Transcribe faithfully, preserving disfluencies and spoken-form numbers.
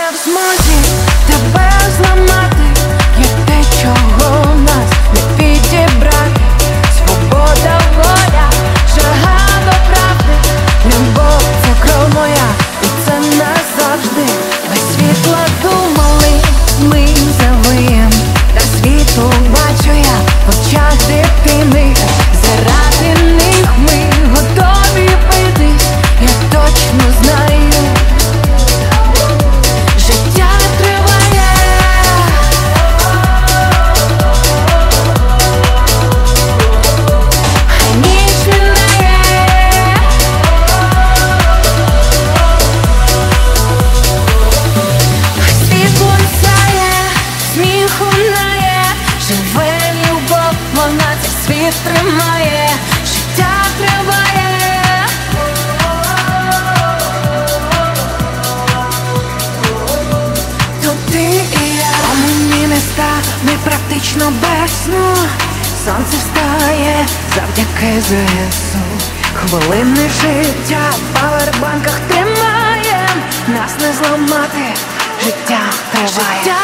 не в змозі тебе зламати. Є те, чого в нас не підібрати. Свобода, воля, жага до правди. Любов — це кров моя, і це назавжди. Без світла думали, ми завиєм. Та світло бачу я в очах дитини. Заради них ми готові битись. Я точно знаю, життя триває. Хай ніч минає. Хай світло сяє, сміх лунає. Живе любов, вона цей світ тримає. Життя триває. Тут ти і я. А мені міста, ми практично без сну. Сонце встає завдяки ЗСУ. Хвилини життя в павербанках тримаєм. Нас не зламати, життя триває.